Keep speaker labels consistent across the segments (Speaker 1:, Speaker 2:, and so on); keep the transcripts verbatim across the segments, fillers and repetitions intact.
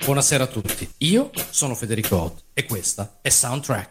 Speaker 1: Buonasera a tutti, io sono Federico Ott e questa è Soundtrack.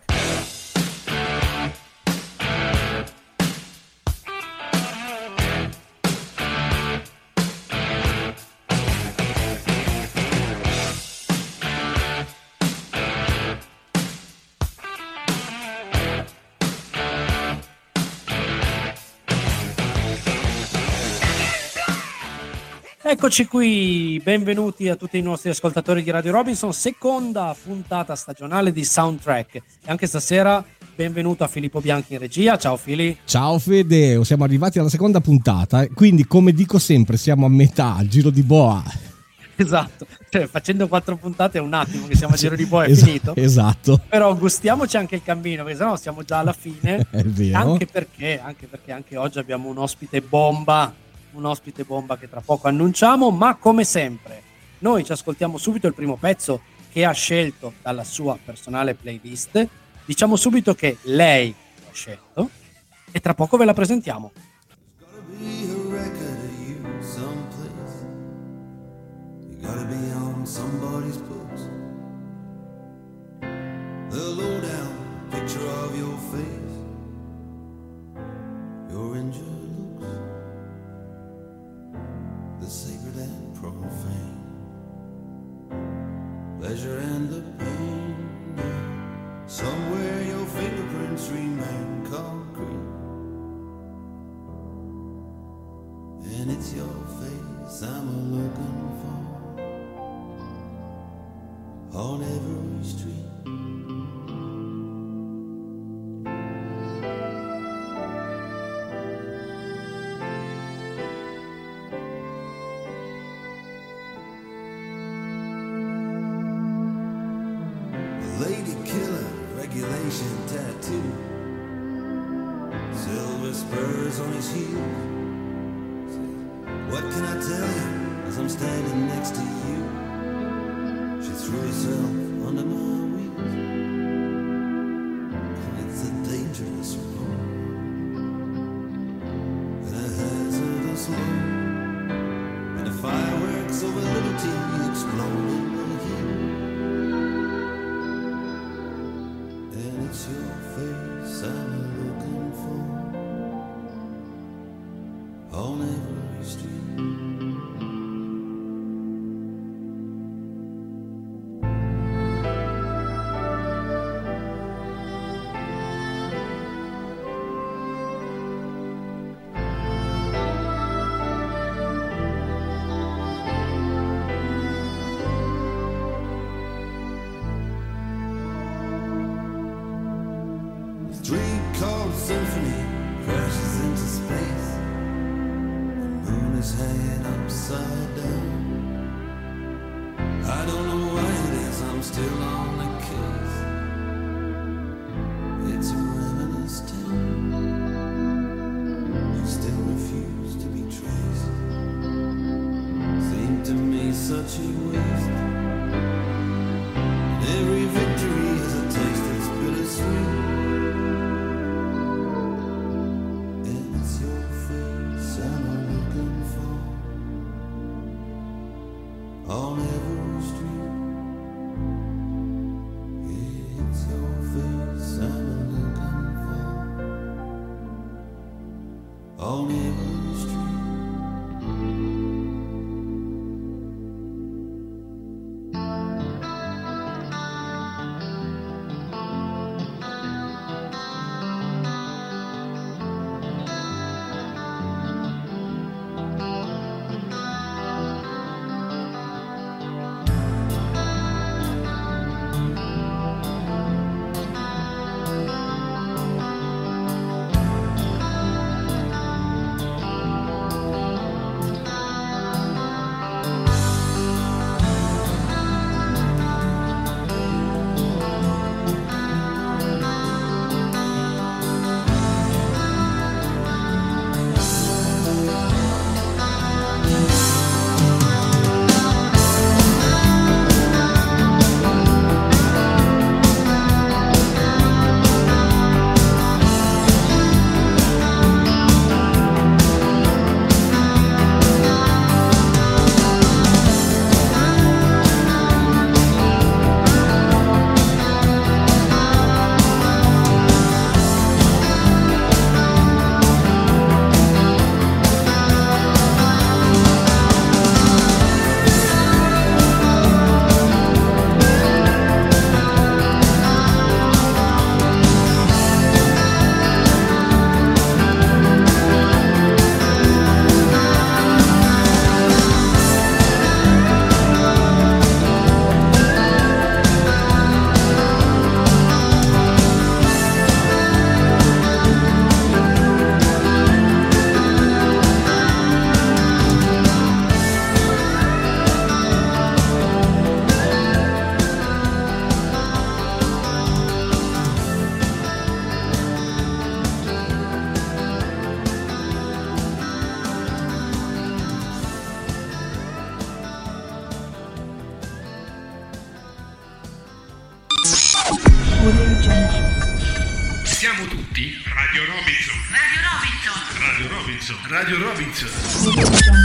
Speaker 2: Eccoci qui, benvenuti a tutti i nostri ascoltatori di Radio Robinson, seconda puntata stagionale di Soundtrack. E anche stasera benvenuto a Filippo Bianchi in regia. Ciao Fili.
Speaker 3: Ciao Fede, siamo arrivati alla seconda puntata, quindi come dico sempre siamo a metà, al giro di boa.
Speaker 2: Esatto, cioè facendo quattro puntate è un attimo che siamo a giro di boa, è
Speaker 3: es-
Speaker 2: finito.
Speaker 3: Esatto.
Speaker 2: Però gustiamoci anche il cammino, perché sennò siamo già alla fine.
Speaker 3: È vero.
Speaker 2: Anche perché, anche perché anche oggi abbiamo un ospite bomba. un ospite bomba che tra poco annunciamo, ma come sempre noi ci ascoltiamo subito il primo pezzo che ha scelto dalla sua personale playlist. Diciamo subito che lei l'ha scelto e tra poco ve la presentiamo.
Speaker 4: The sacred and profane, pleasure and the pain, yeah. Somewhere your fingerprints remain concrete, and it's your face I'm looking for on every street. Tattoo, silver spurs on his heels. What can I tell you as I'm standing next to you? She threw herself under my wheels. It's a dangerous road and a hazardous load, and the fireworks over liberty explode in the heat. It's your face I'm looking for on every street. Three-chord symphony crashes into space. The moon is hanging upside down. I don't know why it is I'm still on the case. It's a ravenous town. You still refuse to be traced. Seemed to me such a waste. Every victory has a taste that's bittersweet. On every street, it's your face I'm looking for. On every street.
Speaker 5: Siamo tutti Radio Robinson. Radio Robinson. Radio Robinson. Radio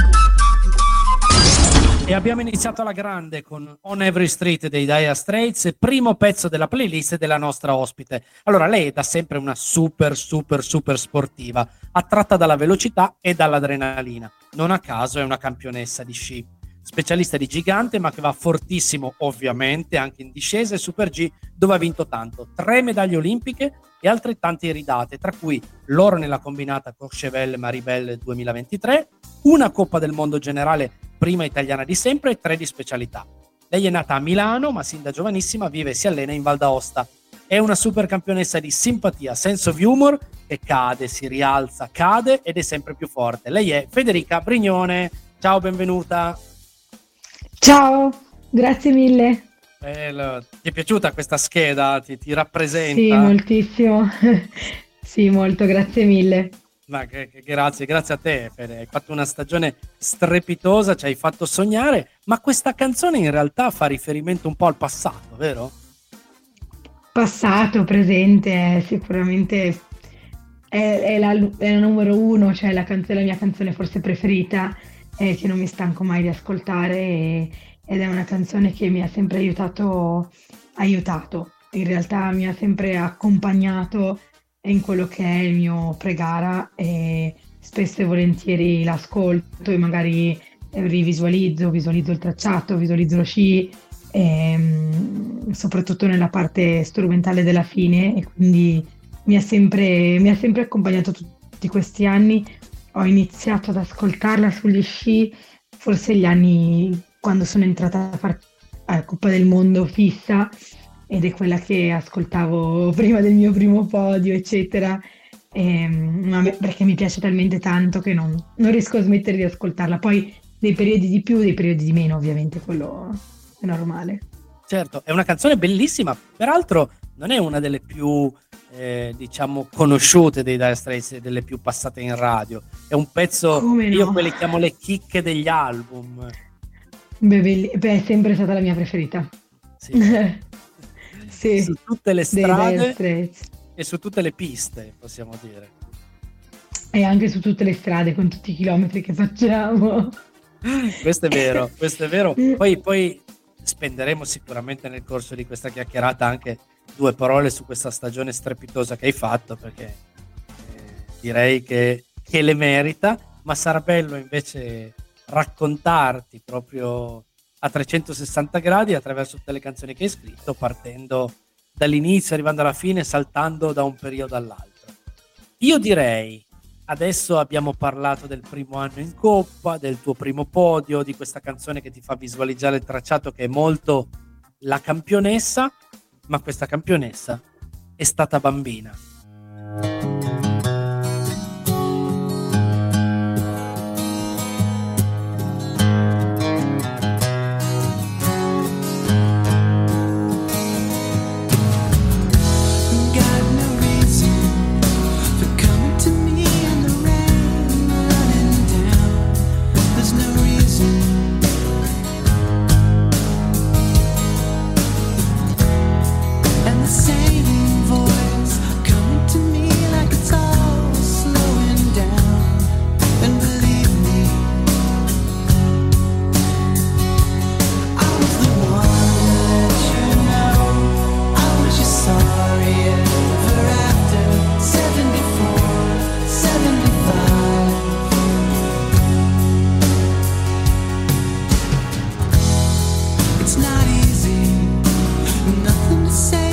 Speaker 5: Robinson.
Speaker 2: E abbiamo iniziato alla grande con On Every Street dei Dire Straits, primo pezzo della playlist della nostra ospite. Allora, lei è da sempre una super, super, super sportiva, attratta dalla velocità e dall'adrenalina. Non a caso è una campionessa di sci. Specialista di gigante, ma che va fortissimo ovviamente anche in discesa e Super G, dove ha vinto tanto. Tre medaglie olimpiche e altrettante iridate, tra cui l'oro nella combinata Courchevel-Maribel duemilaventitré, una Coppa del Mondo generale, prima italiana di sempre, e tre di specialità. Lei è nata a Milano, ma sin da giovanissima vive e si allena in Val d'Aosta. È una super campionessa di simpatia, sense of humor, che cade, si rialza, cade ed è sempre più forte. Lei è Federica Brignone. Ciao, benvenuta.
Speaker 6: Ciao, grazie mille.
Speaker 2: Bello. Ti è piaciuta questa scheda? Ti, ti rappresenta?
Speaker 6: Sì, moltissimo. Sì, molto, grazie mille.
Speaker 2: Ma che, che, grazie, grazie a te, Fede. Hai fatto una stagione strepitosa, ci hai fatto sognare, ma questa canzone in realtà fa riferimento un po' al passato, vero?
Speaker 6: Passato, presente, sicuramente è, è, la, è la numero uno, cioè la, canzone, la mia canzone forse preferita, eh, che non mi stanco mai di ascoltare, e, ed è una canzone che mi ha sempre aiutato, aiutato, in realtà mi ha sempre accompagnato in quello che è il mio pre-gara, e spesso e volentieri l'ascolto e magari rivisualizzo, visualizzo il tracciato, visualizzo lo sci, e, soprattutto nella parte strumentale della fine, e quindi mi ha sempre, mi ha sempre accompagnato tutti questi anni. Ho iniziato ad ascoltarla sugli sci forse gli anni quando sono entrata a fare la Coppa del Mondo fissa, ed è quella che ascoltavo prima del mio primo podio, eccetera, e, ma perché mi piace talmente tanto che non, non riesco a smettere di ascoltarla. Poi dei periodi di più, dei periodi di meno, ovviamente, quello è normale.
Speaker 2: Certo, è una canzone bellissima, peraltro non è una delle più eh, diciamo conosciute dei Dire Straits, delle più passate in radio. È un pezzo,
Speaker 6: Come no?
Speaker 2: Io quelle chiamo le chicche degli album.
Speaker 6: Beh, belli- beh, è sempre stata la mia preferita.
Speaker 2: Sì.
Speaker 6: Sì,
Speaker 2: Su tutte le
Speaker 6: dei Dire
Speaker 2: strade
Speaker 6: Straits.
Speaker 2: e su tutte le piste, possiamo dire.
Speaker 6: E anche su tutte le strade, con tutti i chilometri che facciamo.
Speaker 2: Questo è vero, questo è vero. Poi, poi spenderemo sicuramente nel corso di questa chiacchierata anche due parole su questa stagione strepitosa che hai fatto, perché eh, direi che, che le merita, ma sarà bello invece raccontarti proprio a trecentosessanta gradi attraverso tutte le canzoni che hai scritto, partendo dall'inizio, arrivando alla fine, saltando da un periodo all'altro. Io direi, adesso abbiamo parlato del primo anno in Coppa, del tuo primo podio, di questa canzone che ti fa visualizzare il tracciato, che è molto la campionessa, ma questa campionessa è stata bambina.
Speaker 7: Same voice coming to me like it's all slowing down. And believe me, I was the one to let you know I was just sorry ever after seventy-four, seventy-five. It's not easy, nothing to say.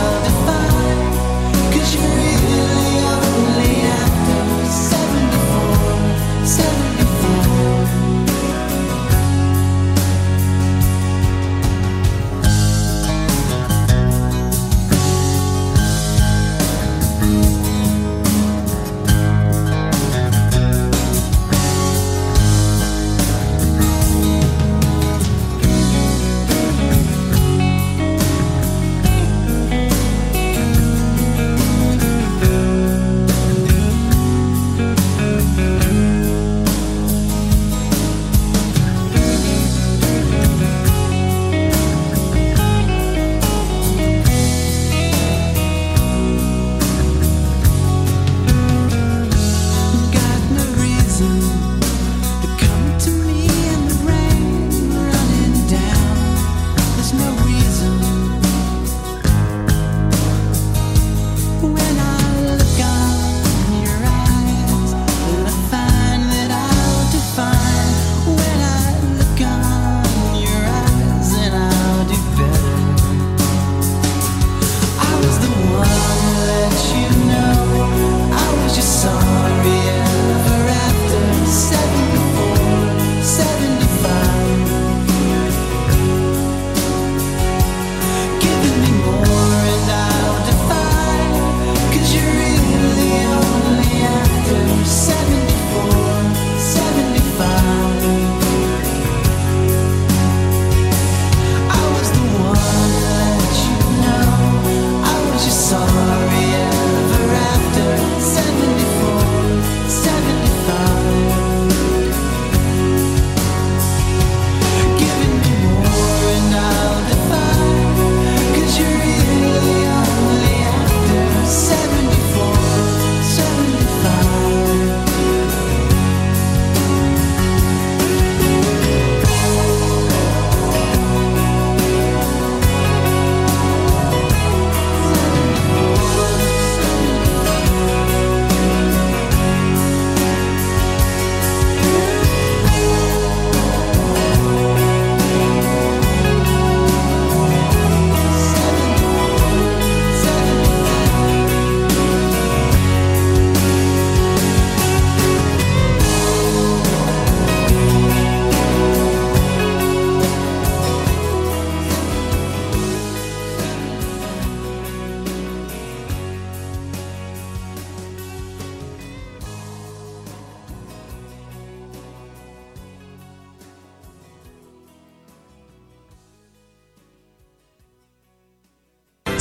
Speaker 7: seventy-four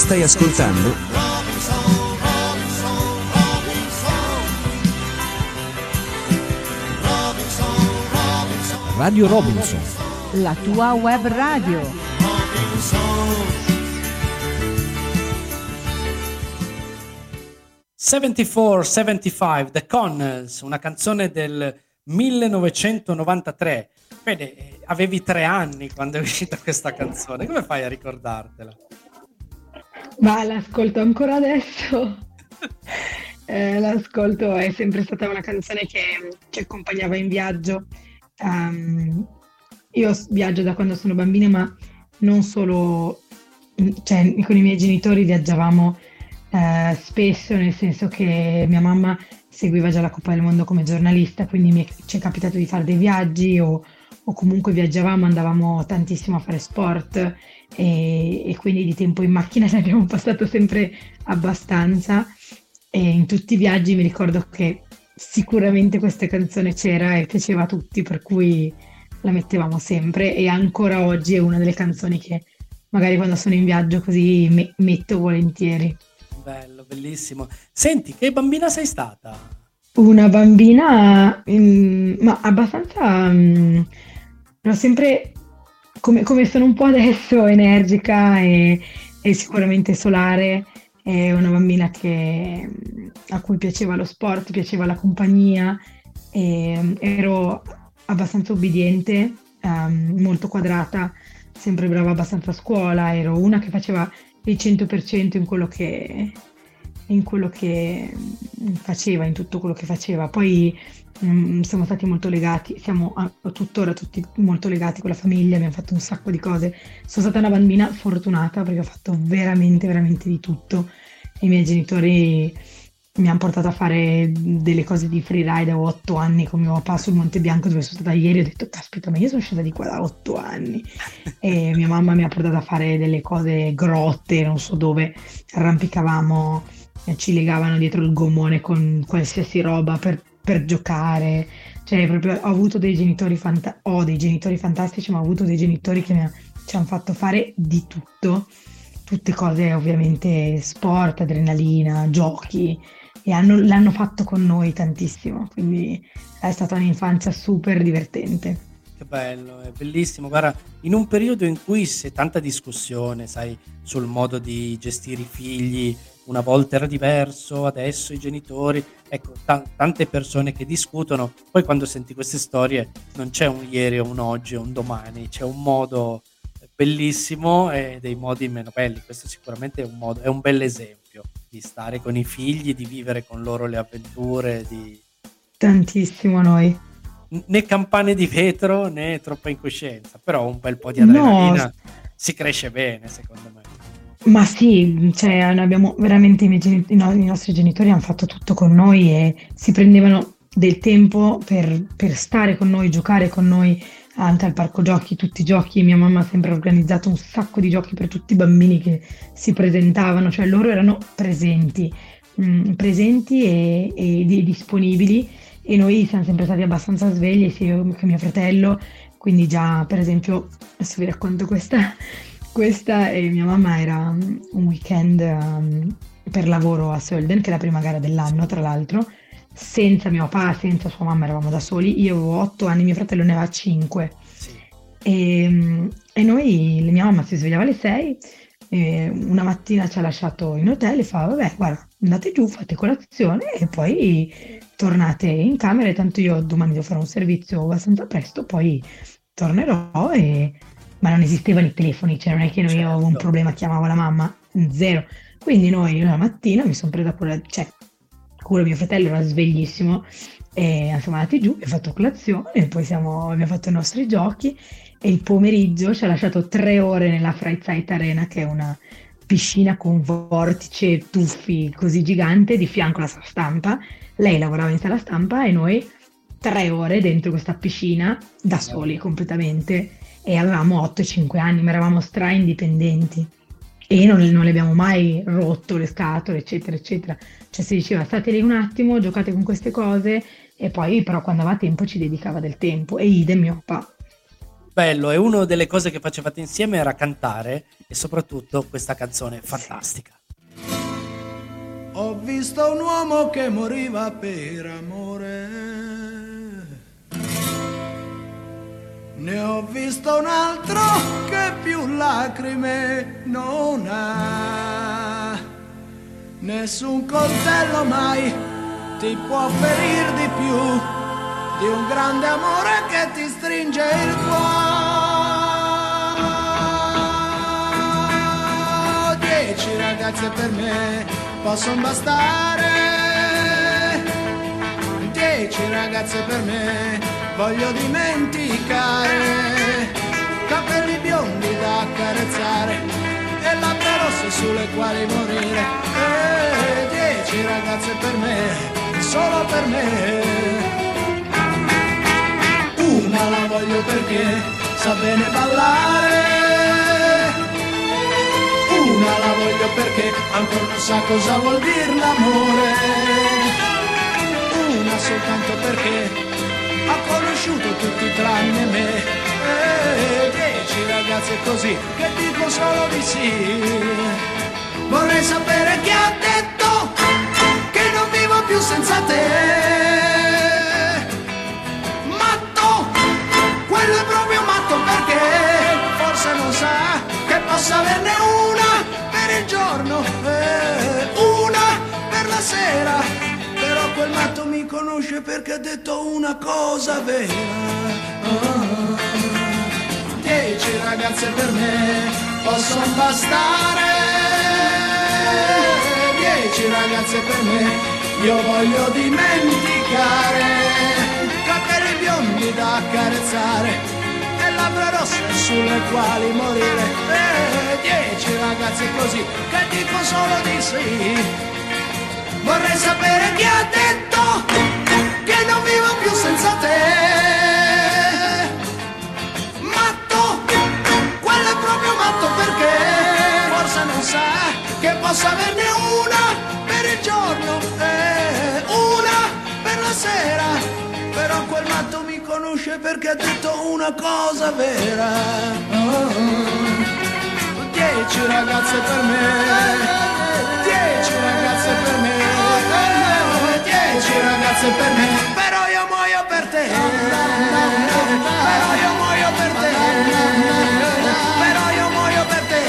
Speaker 8: Stai ascoltando
Speaker 3: Radio Robinson,
Speaker 9: la tua web radio.
Speaker 2: settantaquattro settantacinque, The Connells, una canzone del millenovecentonovantatré. Bene, eh, avevi tre anni quando è uscita questa canzone, come fai a ricordartela?
Speaker 6: Ma l'ascolto ancora adesso. Eh, l'ascolto, è sempre stata una canzone che ci accompagnava in viaggio. Um, io s- viaggio da quando sono bambina, ma non solo, cioè con i miei genitori viaggiavamo eh, spesso, nel senso che mia mamma seguiva già la Coppa del Mondo come giornalista, quindi mi è, ci è capitato di fare dei viaggi o, o comunque viaggiavamo, andavamo tantissimo a fare sport e, e quindi di tempo in macchina ne abbiamo passato sempre abbastanza, e in tutti i viaggi mi ricordo che sicuramente questa canzone c'era e piaceva a tutti, per cui la mettevamo sempre, e ancora oggi è una delle canzoni che magari quando sono in viaggio così me- metto volentieri.
Speaker 2: Bello, bellissimo. Senti, che bambina sei stata?
Speaker 6: Una bambina, mm, ma abbastanza, mm, ero sempre, come, come sono un po' adesso, energica e, e sicuramente solare. È una bambina che, mm, a cui piaceva lo sport, piaceva la compagnia, e mm, ero abbastanza obbediente, ehm, molto quadrata, sempre brava abbastanza a scuola, ero una che faceva il cento per cento in quello che, in quello che mm, faceva, in tutto quello che faceva. Poi mm, siamo stati molto legati, siamo a- tuttora tutti molto legati con la famiglia, abbiamo fatto un sacco di cose. Sono stata una bambina fortunata perché ho fatto veramente, veramente di tutto. I miei genitori mi hanno portato a fare delle cose di freeride a otto anni con mio papà sul Monte Bianco, dove sono stata ieri. Ho detto, caspita, ma io sono scesa di qua da otto anni. E mia mamma mi ha portato a fare delle cose, grotte, non so dove, arrampicavamo, eh, ci legavano dietro il gommone con qualsiasi roba per, per giocare. Cioè, proprio ho avuto dei genitori fanta- ho dei genitori fantastici, ma ho avuto dei genitori che mi ha- ci hanno fatto fare di tutto. Tutte cose ovviamente sport, adrenalina, giochi, e hanno- l'hanno fatto con noi tantissimo, quindi è stata un'infanzia super divertente.
Speaker 2: Che bello, è bellissimo. Guarda, in un periodo in cui c'è tanta discussione, sai, sul modo di gestire i figli, una volta era diverso, adesso i genitori, ecco, ta- tante persone che discutono, poi quando senti queste storie non c'è un ieri o un oggi o un domani, c'è un modo bellissimo e dei modi meno belli. Questo sicuramente è un modo, è un bell'esempio di stare con i figli, di vivere con loro le avventure, di
Speaker 6: Tantissimo noi.
Speaker 2: né campane di vetro né troppa incoscienza, però un bel po' di
Speaker 6: No,
Speaker 2: adrenalina si cresce bene, secondo me.
Speaker 6: ma sì, cioè, noi abbiamo veramente i, miei geni- i no- i nostri genitori hanno fatto tutto con noi e si prendevano del tempo per, per stare con noi, giocare con noi anche al parco giochi, tutti i giochi. Mia mamma ha sempre organizzato un sacco di giochi per tutti i bambini che si presentavano, cioè loro erano presenti, mm, presenti e, e di- disponibili, e noi siamo sempre stati abbastanza svegli, sia io che mio fratello. Quindi già, per esempio, adesso vi racconto questa. Questa e mia mamma era mm, un weekend um, per lavoro a Sölden, che è la prima gara dell'anno, tra l'altro, senza mio papà, senza sua mamma, eravamo da soli. Io avevo otto anni, mio fratello ne aveva cinque.
Speaker 2: Sì.
Speaker 6: E, mm, e noi, mia mamma si svegliava alle sei, e una mattina ci ha lasciato in hotel e fa, vabbè, guarda, andate giù, fate colazione e poi tornate in camera, e tanto io domani devo fare un servizio abbastanza presto, poi tornerò. E ma non esistevano i telefoni, cioè non è che noi io avevo un
Speaker 2: Certo.
Speaker 6: problema, chiamavo la mamma, zero. Quindi noi una mattina mi sono presa cura, cioè cura mio fratello, era sveglissimo, e siamo andati giù, abbiamo fatto colazione e poi siamo, abbiamo fatto i nostri giochi, e il pomeriggio ci ha lasciato tre ore nella Freizeit Arena, che è una piscina con vortice e tuffi così gigante, di fianco alla sala stampa. Lei lavorava in sala stampa e noi tre ore dentro questa piscina da soli completamente, e avevamo otto e cinque anni, ma eravamo stra indipendenti e non, non le abbiamo mai rotto le scatole, eccetera, eccetera. Cioè si diceva, state lì un attimo, giocate con queste cose, e poi però quando aveva tempo ci dedicava del tempo, e idem mio papà.
Speaker 2: bello, e una delle cose che facevate insieme era cantare, e soprattutto questa canzone fantastica.
Speaker 8: Ho visto un uomo che moriva per amore, ne ho visto un altro che più lacrime non ha. Nessun coltello mai ti può ferir di più di un grande amore che ti stringe il cuore. Dieci ragazze per me possono bastare, dieci ragazze per me voglio dimenticare, capelli biondi da accarezzare e labbra rosse sulle quali morire, e dieci ragazze per me, solo per me. Una la voglio perché sa bene ballare, una la voglio perché ancora non sa cosa vuol dire l'amore, una soltanto perché ha conosciuto tutti tranne me, e dieci ragazze così che dico solo di sì. Vorrei sapere chi ha detto che non vivo più senza te. Matto, quello è proprio matto perché forse non sa che possa averne una per il giorno e una per la sera. Però quel matto mi conosce perché ha detto una cosa vera. Oh, dieci ragazze per me possono bastare, dieci ragazze per me io voglio dimenticare, capelli biondi da accarezzare e labbra rosse sulle quali morire, e dieci ragazze così che dico solo di sì. Vorrei sapere chi ha detto che non vivo più senza te. Matto, quello è proprio matto perché forse non sa che possa averne una per il giorno e una per la sera. Però quel matto mi conosce perché ha detto una cosa vera. Oh, dieci ragazze per me, dieci ragazze per me, dieci ragazze per me, però io muoio per te, però io muoio per te, però io muoio per te.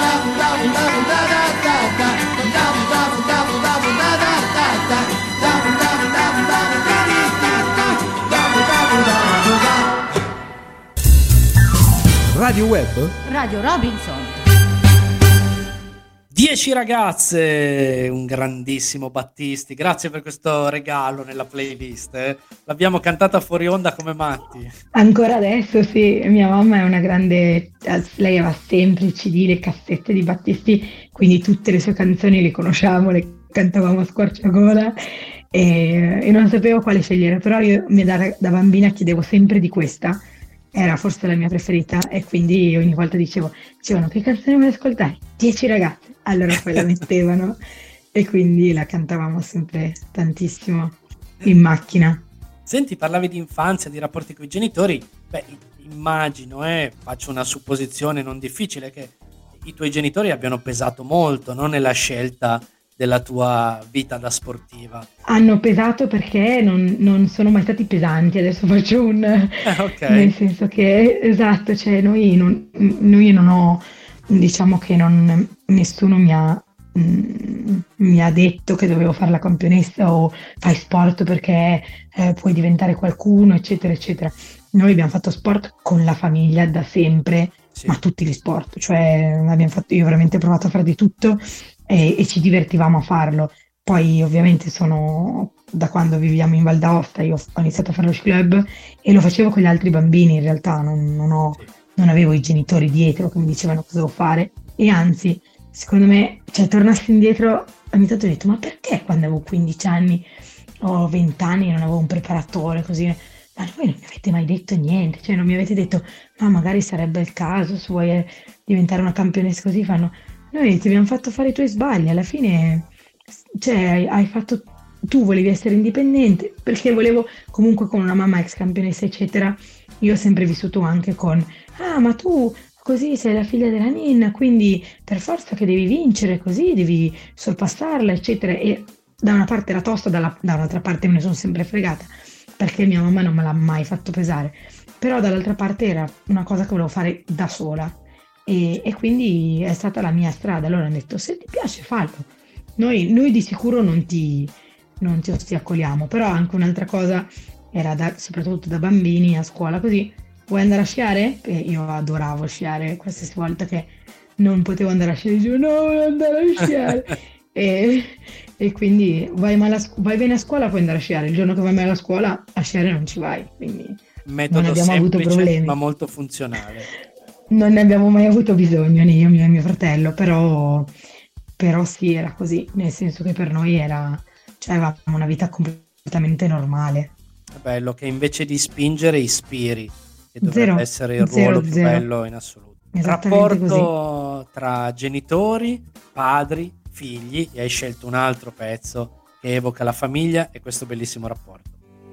Speaker 3: Radio Web?
Speaker 9: Radio Robinson.
Speaker 2: Dieci ragazze, un grandissimo Battisti, grazie per questo regalo nella playlist, eh. L'abbiamo cantata fuori onda come matti.
Speaker 6: Ancora adesso sì, mia mamma è una grande, lei aveva sempre i C D, le cassette di Battisti, quindi tutte le sue canzoni le conosciamo, le cantavamo a squarciagola e, e non sapevo quale scegliere, però io da, da bambina chiedevo sempre di questa, era forse la mia preferita e quindi ogni volta dicevo, dicevano che canzone vuoi ascoltare? Dieci ragazze. Allora poi la mettevano e quindi la cantavamo sempre tantissimo in macchina.
Speaker 2: Senti, parlavi di infanzia, di rapporti con i genitori. Beh, immagino, eh, faccio una supposizione non difficile, che i tuoi genitori abbiano pesato molto, no, nella scelta della tua vita da sportiva.
Speaker 6: Hanno pesato perché non, non sono mai stati pesanti, adesso faccio un...
Speaker 2: Eh, ok.
Speaker 6: Nel senso che, esatto, cioè noi non, noi non ho... Diciamo che non, nessuno mi ha, mh, mi ha detto che dovevo fare la campionessa o fai sport perché eh, puoi diventare qualcuno, eccetera, eccetera. Noi abbiamo fatto sport con la famiglia da sempre, sì. Ma tutti gli sport, cioè abbiamo fatto, io ho veramente provato a fare di tutto e, e ci divertivamo a farlo. Poi ovviamente sono, da quando viviamo in Val d'Aosta, io ho iniziato a fare lo sci club e lo facevo con gli altri bambini, in realtà non, non ho... Sì. Non avevo i genitori dietro che mi dicevano cosa devo fare e anzi, secondo me, cioè tornassi indietro, ogni tanto ho detto ma perché quando avevo quindici anni o venti anni non avevo un preparatore così? Ma voi non mi avete mai detto niente, cioè non mi avete detto no magari sarebbe il caso se vuoi diventare una campionessa così. Fanno, noi ti abbiamo fatto fare i tuoi sbagli, alla fine cioè hai, hai fatto tu volevi essere indipendente, perché volevo comunque con una mamma ex campionessa eccetera, io ho sempre vissuto anche con ah ma tu così sei la figlia della ninna, quindi per forza che devi vincere, così devi sorpassarla eccetera, e da una parte era tosta, dalla, da un'altra parte me ne sono sempre fregata perché mia mamma non me l'ha mai fatto pesare, però dall'altra parte era una cosa che volevo fare da sola e, e quindi è stata la mia strada. Allora hanno detto se ti piace fallo, noi, noi di sicuro non ti, non ti ostacoliamo, però anche un'altra cosa era da, soprattutto da bambini a scuola così, vuoi andare a sciare? E io adoravo sciare, qualsiasi volta che non potevo andare a sciare dicevo no voglio andare a sciare e, e quindi vai, male a scu- vai bene a scuola puoi andare a sciare, il giorno che vai male a scuola a sciare non ci vai, quindi
Speaker 2: Metodo
Speaker 6: non abbiamo avuto
Speaker 2: semplice,
Speaker 6: problemi,
Speaker 2: ma molto funzionale.
Speaker 6: non ne abbiamo mai avuto bisogno né io né mio fratello, però, però sì era così, nel senso che per noi era, cioè avevamo una vita completamente normale.
Speaker 2: È bello che invece di spingere ispiri, che dovrebbe
Speaker 6: Zero,
Speaker 2: essere il
Speaker 6: zero,
Speaker 2: ruolo più
Speaker 6: zero.
Speaker 2: bello in assoluto.
Speaker 6: Esattamente
Speaker 2: Rapporto tra genitori, padri, figli, e hai scelto un altro pezzo che evoca la famiglia e questo bellissimo rapporto.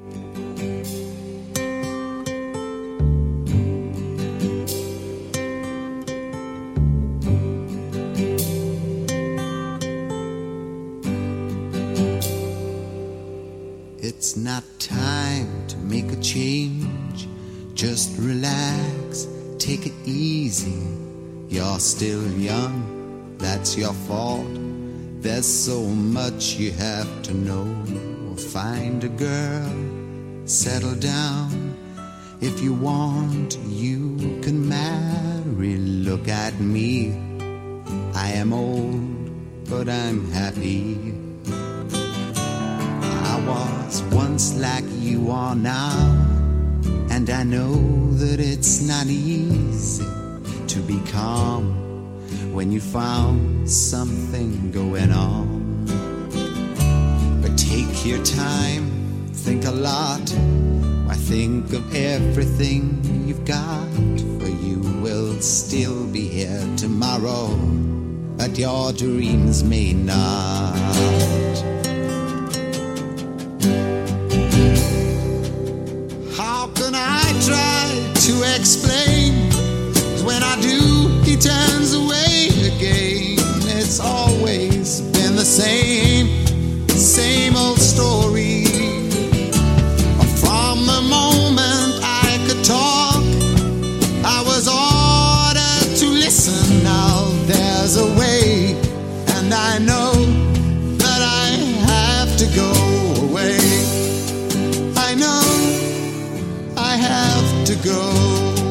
Speaker 10: It's not time to make a change. Just relax, take it easy. You're still young, that's your fault. There's so much you have to know. Find a girl, settle down. If you want, you can marry. Look at me, I am old, but I'm happy. I was once like you are now, and I know that it's not easy to be calm when you found something going on. But take your time, think a lot. Why, think of everything you've got, for you will still be here tomorrow, but your dreams may not. How can I try to explain? 'Cause when I do, he turns away again. It's always been the same, same old story. From the moment I could talk, I was ordered to listen. Now there's a way, and I know that I have to go away. I know I have to go.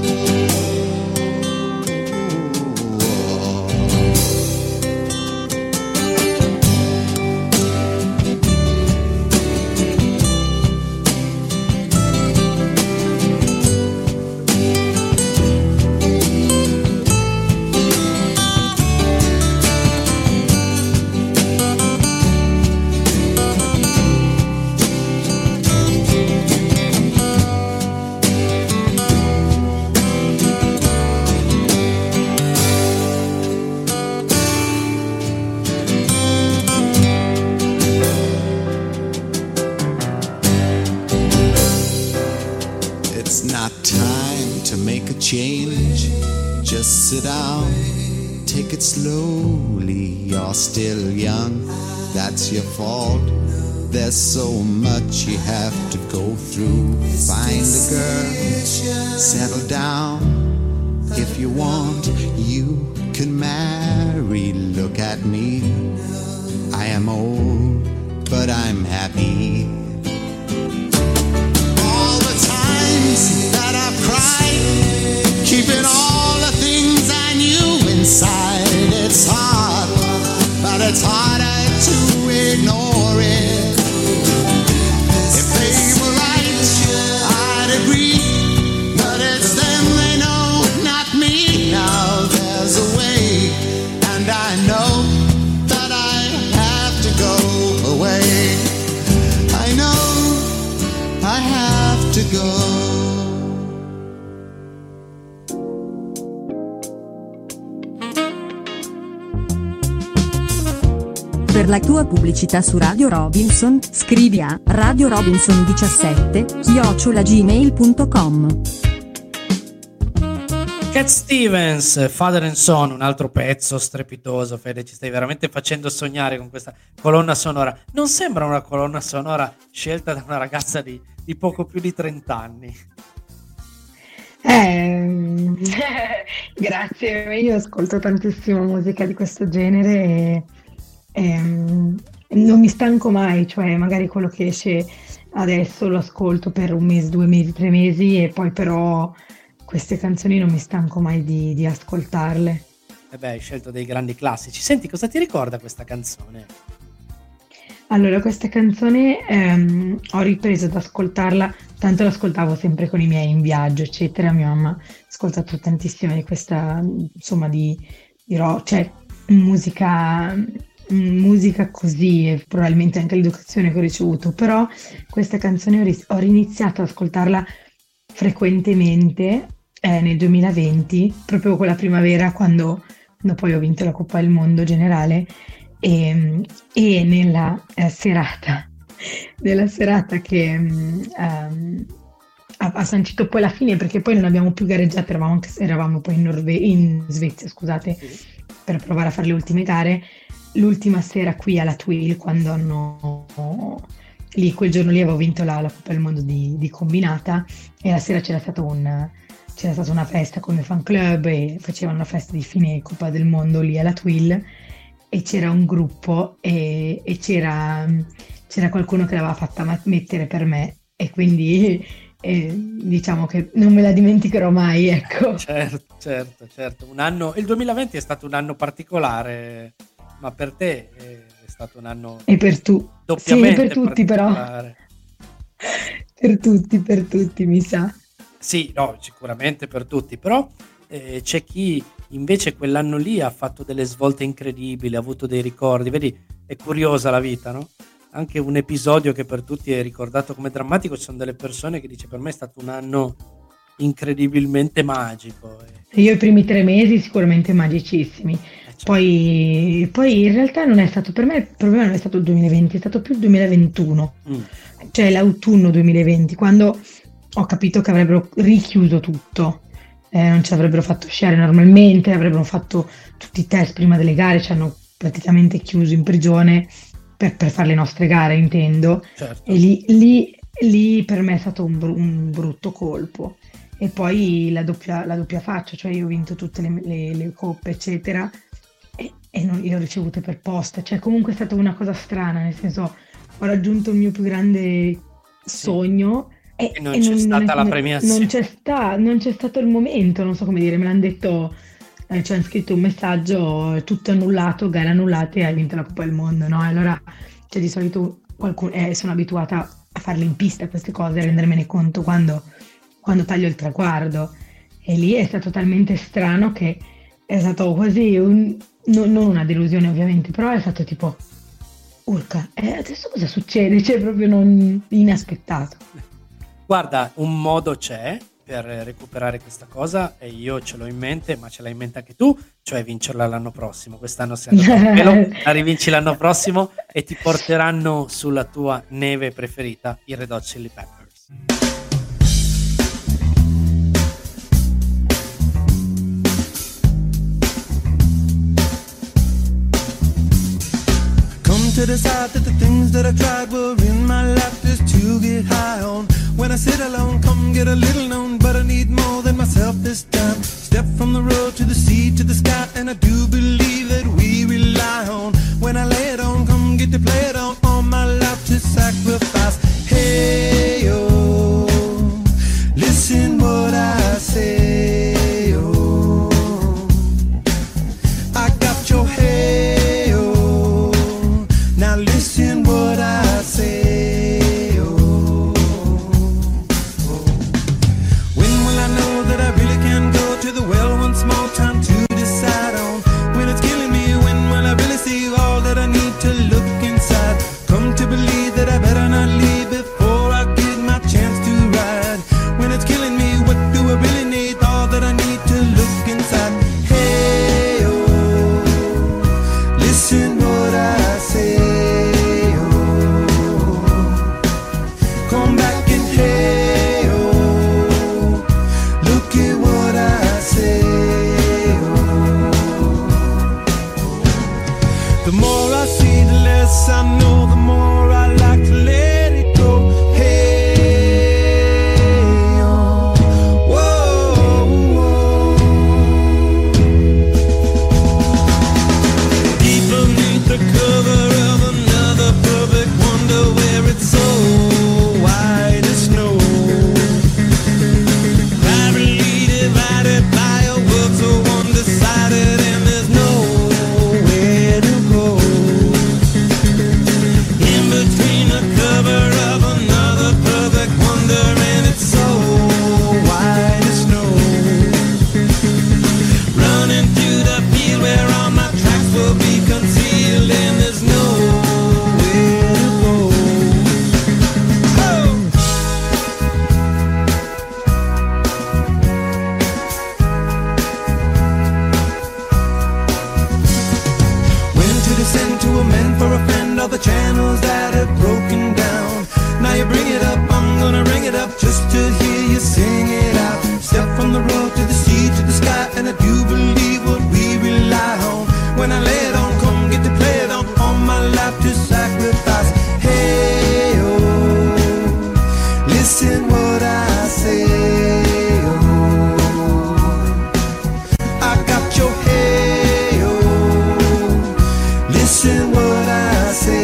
Speaker 10: Change, just sit down, take it slowly. You're still young, that's your fault. There's so much you have to go through. Find a girl, settle down. If you want, you can marry. Look at me, I am old, but I'm happy. All the times that I've cried, keeping all the things I knew inside. It's hard, but it's harder to ignore it. If they were right, I'd agree, but it's them they know, not me. Now there's a way, and I know that I have to go away. I know I have to go.
Speaker 9: Per la tua pubblicità su Radio Robinson, scrivi a radio robinson diciassette chiocciola gmail punto com.
Speaker 2: Cat Stevens, Father and Son, un altro pezzo strepitoso. Fede, ci stai veramente facendo sognare con questa colonna sonora. Non sembra una colonna sonora scelta da una ragazza di, di poco più di trenta anni.
Speaker 6: Eh, grazie, io ascolto tantissima musica di questo genere e, e non mi stanco mai, cioè magari quello che esce adesso lo ascolto per un mese, due mesi, tre mesi e poi però queste canzoni non mi stanco mai di, di ascoltarle.
Speaker 2: E beh, hai scelto dei grandi classici. Senti, cosa ti ricorda questa canzone?
Speaker 6: Allora, questa canzone ehm, ho ripreso ad ascoltarla, tanto l'ascoltavo sempre con i miei in viaggio, eccetera. Mia mamma ha ascoltato tantissimo di questa, insomma, di, di rock, cioè musica, musica così, e probabilmente anche l'educazione che ho ricevuto, però questa canzone ho, ris- ho riniziato ad ascoltarla frequentemente eh, nel duemilaventi, proprio quella primavera, quando, quando poi ho vinto la Coppa del Mondo generale. E, e nella eh, serata nella serata che um, ha, ha sancito poi la fine, perché poi non abbiamo più gareggiato, eravamo, anche, eravamo poi in, Norve- in Svezia, scusate, per provare a fare le ultime gare. L'ultima sera qui alla Twill, quando hanno lì quel giorno lì avevo vinto la, la Coppa del Mondo di, di combinata, e la sera c'era stato un c'era stata una festa con il fan club e facevano una festa di fine Coppa del Mondo lì alla Twill. E c'era un gruppo e, e c'era, c'era qualcuno che l'aveva fatta mettere per me, e quindi eh, diciamo che non me la dimenticherò mai, ecco.
Speaker 2: Certo, certo, certo. Un anno, il duemilaventi è stato un anno particolare, ma per te è stato un anno
Speaker 6: e per tu
Speaker 2: doppiamente
Speaker 6: sì, per tutti però per tutti, per tutti mi sa.
Speaker 2: Sì, no, sicuramente per tutti, però eh, c'è chi invece quell'anno lì ha fatto delle svolte incredibili, ha avuto dei ricordi. Vedi, è curiosa la vita, no? Anche un episodio che per tutti è ricordato come drammatico, ci sono delle persone che dice: per me è stato un anno incredibilmente magico.
Speaker 6: Io i primi tre mesi sicuramente magicissimi, eh, certo. poi, poi in realtà non è stato, per me il problema non è stato il duemilaventi, è stato più il duemilaventuno, mm. cioè l'autunno duemilaventi, quando ho capito che avrebbero richiuso tutto. Eh, non ci avrebbero fatto sciare normalmente, avrebbero fatto tutti i test prima delle gare, ci hanno praticamente chiuso in prigione per, per fare le nostre gare, intendo. Certo. E lì, lì, lì per me è stato un, br- un brutto colpo. E poi la doppia, la doppia faccia, cioè io ho vinto tutte le, le, le coppe, eccetera, e, e non le ho ricevute per posta. Cioè comunque è stata una cosa strana, nel senso, ho raggiunto il mio più grande sogno. Sì.
Speaker 2: E, e non e c'è non, stata non, la premiazione.
Speaker 6: Non c'è, sta, non c'è stato il momento, non so come dire, me l'hanno detto, eh, ci hanno scritto un messaggio, tutto annullato, gare annullate, hai vinto la Coppa del Mondo, no? E allora, cioè di solito qualcuno, eh, sono abituata a farle in pista queste cose, a rendermene conto quando, quando taglio il traguardo. E lì è stato talmente strano che è stato quasi, un, no, non una delusione ovviamente, però è stato tipo, urca, eh, adesso cosa succede? Cioè proprio non inaspettato.
Speaker 2: Guarda, un modo c'è per recuperare questa cosa e io ce l'ho in mente, ma ce l'hai in mente anche tu, cioè vincerla l'anno prossimo. Quest'anno sei andato a pelo, la rivinci l'anno prossimo e ti porteranno sulla tua neve preferita, i Red Hot Chili Peppers.
Speaker 7: Come to decide that the things that I tried were in my lap just to get high on. When I sit alone, come get a little known, but I need more than myself this time. Step from the road to the sea to the sky, and I do believe that we rely on. When I lay it on, come get to play it on, all my life to sacrifice. Hey, yo, listen what I say, oh, I got your hey, yo, now listen what I say. When will I know that I really can go to the well once more? Time to decide on just to hear you sing it out. Step from the road to the sea to the sky, and I do believe what we rely on. When I lay it on, come get to play it on. All my life to sacrifice. Hey oh, listen what I say. Oh, I got your hey oh, listen what I say.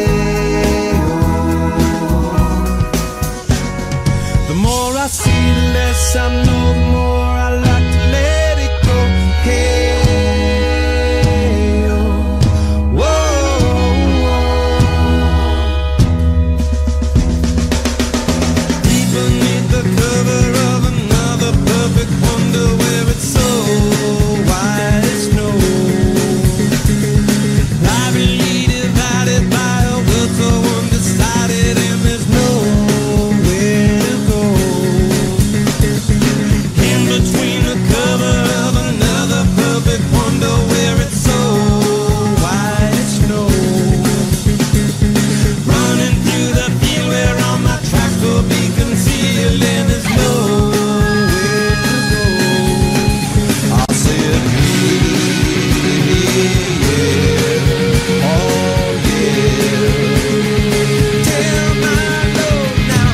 Speaker 7: I see the less I know, the more I like to let it go. Hey, oh, whoa, deep beneath the cover of another perfect wonder, where it's so white as snow, privately divided by a world so undecided, and there's nowhere to go. Between the cover of another perfect wonder, where it's so white as snow, running through the field where all my tracks will be concealed, and there's nowhere to go. I'll say it, yeah, oh yeah, tell my Lord now,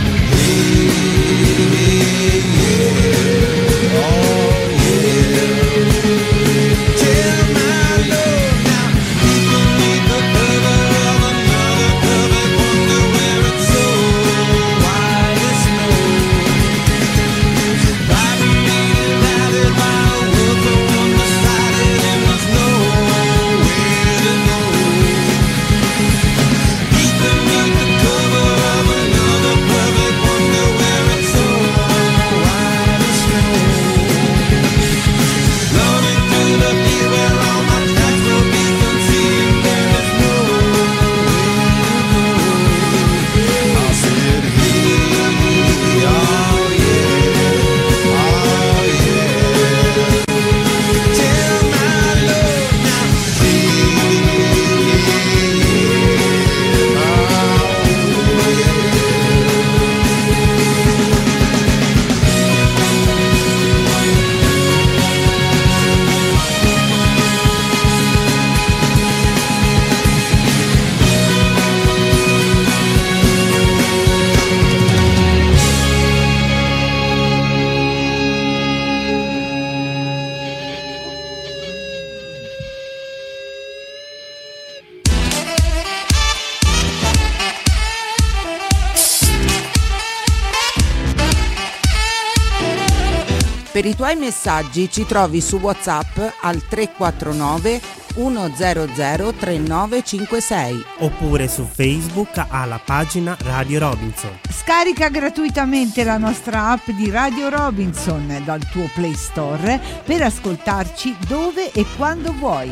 Speaker 11: Per i tuoi messaggi ci trovi su WhatsApp al tre quattro nove uno zero zero tre nove cinque sei
Speaker 12: oppure su Facebook alla pagina Radio Robinson.
Speaker 13: Scarica gratuitamente la nostra app di Radio Robinson dal tuo Play Store per ascoltarci dove e quando vuoi.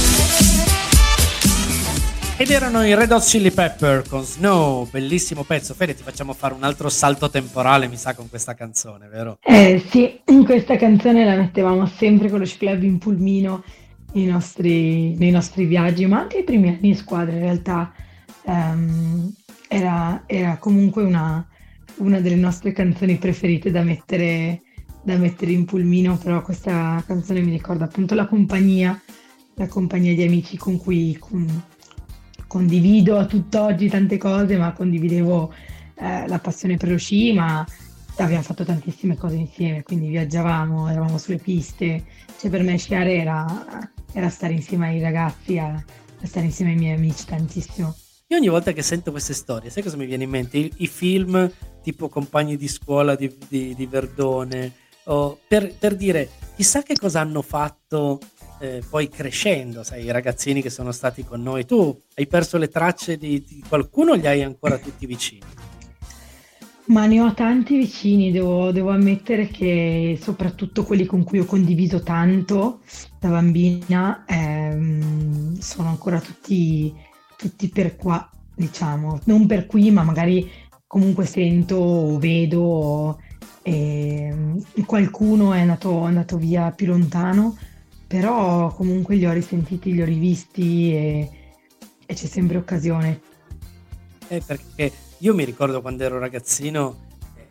Speaker 2: Ed erano i Red Hot Chili Pepper con Snow, bellissimo pezzo. Fede, ti facciamo fare un altro salto temporale, mi sa, con questa canzone, vero?
Speaker 6: Eh sì, questa canzone la mettevamo sempre con lo club in pulmino nei nostri, nei nostri viaggi, ma anche i primi anni in squadra in realtà. Um, era, era comunque una, una delle nostre canzoni preferite da mettere, da mettere in pulmino, però questa canzone mi ricorda appunto la compagnia, la compagnia di amici con cui... Con, condivido a tutt'oggi tante cose, ma condividevo eh, la passione per lo sci, ma abbiamo fatto tantissime cose insieme, quindi viaggiavamo, eravamo sulle piste, cioè per me sciare era, era stare insieme ai ragazzi, a, a stare insieme ai miei amici tantissimo.
Speaker 2: Io ogni volta che sento queste storie, sai cosa mi viene in mente? I, i film tipo Compagni di scuola di, di, di Verdone, o per, per dire chissà che cosa hanno fatto eh, poi crescendo, sai, i ragazzini che sono stati con noi. Tu hai perso le tracce di, di qualcuno o li hai ancora tutti vicini?
Speaker 6: Ma ne ho tanti vicini, devo, devo ammettere che soprattutto quelli con cui ho condiviso tanto da bambina ehm, sono ancora tutti, tutti per qua, diciamo, non per qui, ma magari comunque sento o vedo ehm, qualcuno è andato, è andato via più lontano, però comunque li ho risentiti, li ho rivisti e, e c'è sempre occasione.
Speaker 2: Eh, perché io mi ricordo quando ero ragazzino, eh,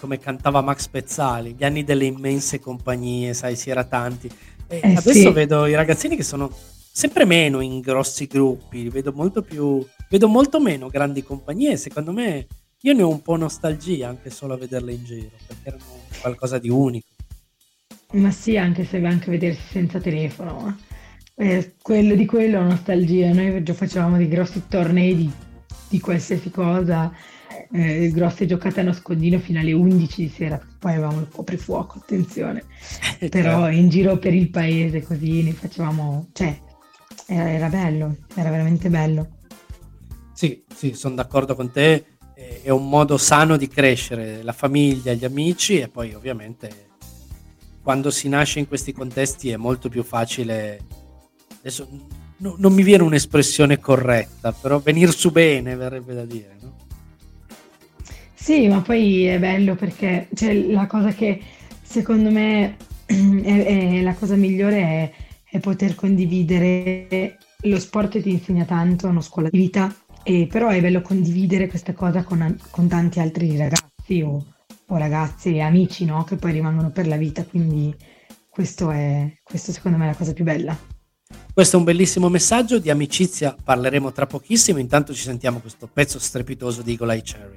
Speaker 2: come cantava Max Pezzali, gli anni delle immense compagnie, sai, si era tanti. E
Speaker 6: Eh,
Speaker 2: adesso
Speaker 6: sì.
Speaker 2: vedo i ragazzini che sono sempre meno in grossi gruppi, vedo molto più, vedo molto meno grandi compagnie. Secondo me io ne ho un po' nostalgia anche solo a vederle in giro, perché erano qualcosa di unico.
Speaker 6: Ma sì, anche se anche vedersi senza telefono. Eh, quello di quello nostalgia. Noi già facevamo dei grossi tornei di, di qualsiasi cosa, eh, grosse giocate a nascondino fino alle undici di sera, poi avevamo il coprifuoco, attenzione. Però in giro per il paese così ne facevamo, cioè era, era bello, era veramente bello.
Speaker 2: Sì, sì, sono d'accordo con te. È è un modo sano di crescere, la famiglia, gli amici, e poi ovviamente quando si nasce in questi contesti è molto più facile. Adesso no- non mi viene un'espressione corretta, però venir su bene verrebbe da dire, no?
Speaker 6: Sì, ma poi è bello perché cioè, la cosa che secondo me è, è la cosa migliore è, è poter condividere. Lo sport ti insegna tanto, è una scuola di vita, e però è bello condividere questa cosa con, con tanti altri ragazzi o, o ragazze e amici, no? Che poi rimangono per la vita, quindi questo è, questo secondo me è la cosa più bella.
Speaker 2: Questo è un bellissimo messaggio, di amicizia parleremo tra pochissimo, intanto ci sentiamo questo pezzo strepitoso di Eagle Eye Cherry.